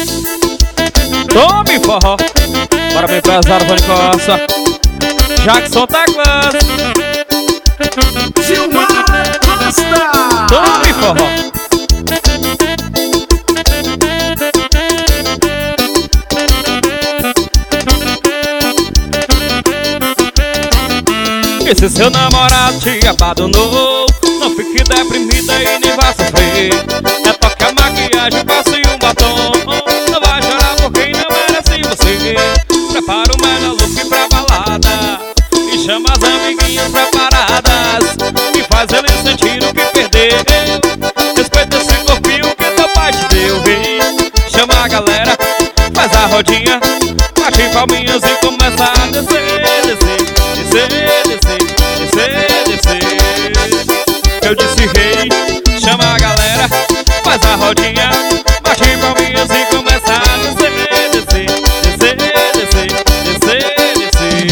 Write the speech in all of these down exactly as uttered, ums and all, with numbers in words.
Tome forró. Bora meu empresário Vani Costa. Jackson tá classe. Gilmar Costa. Tome forró. E se seu namorado te abandonou, não fique deprimida e nem vá sofrer. Retoque a maquiagem, passe um batom. Não vai chorar por quem não merece você. Prepara o melhor look pra balada e chama as amiguinhas preparadas e faz eles sentir o que perdeu. Respeita esse corpinho que teu pai te deu. Vem, chama a galera, faz a rodinha, bate palminhas e começa a descer, descer, descer, descer, descer, descer. Eu disse rei, chama a galera, faz a rodinha, bate palminhas e começa a descer, descer, descer, descer, descer,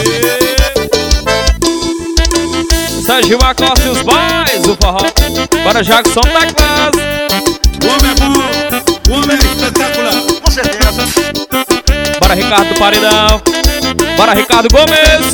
descer. Sérgio Acosta e os boys, o forró. Bora Jackson da classe. O homem é bom, o homem é espetacular. Com certeza. Bora Ricardo Paredão. Bora Ricardo Gomes.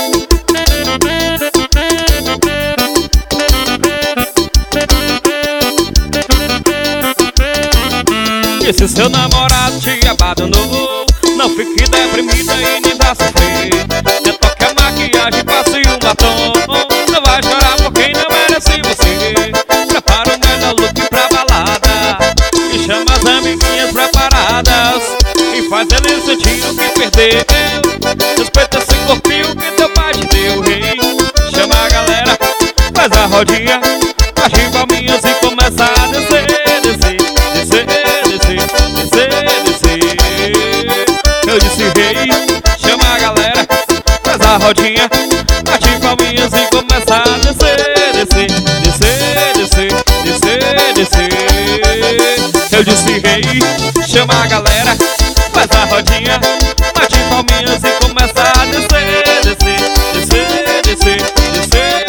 E se seu namorado te abandonou, não fique deprimida e nem vá sofrer. Retoque a maquiagem, passe um batom. Não vai chorar por quem não merece você. Prepara o melhor look pra balada e chama as amiguinhas preparadas e faz eles sentir o que perdeu. Respeita esse corpinho que teu pai te deu. Rei, chama a galera, faz a rodinha, bate palminhas e começa a descer, descer, descer, descer, descer, descer. Eu disse rei, chama a galera, faz a rodinha, bate palminhas e começa a descer, descer, descer, descer, descer, descer. Eu disse rei, chama a galera, faz a rodinha, bate palminhas e começa a descer, descer, descer, descer, descer,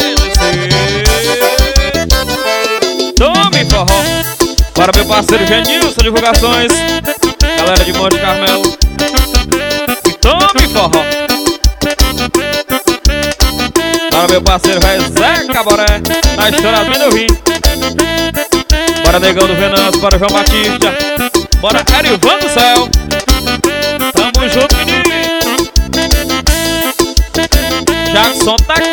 descer. Tome forró. Para meu parceiro Genilson Divulgações, galera de Monte Carmelo. E tome forró. Para meu parceiro Zé Caboré, na estrada do Rio. Bora Negão do Venâncio, bora João Batista, bora Erivan do Céu. Tamo junto, menino. Jackson tá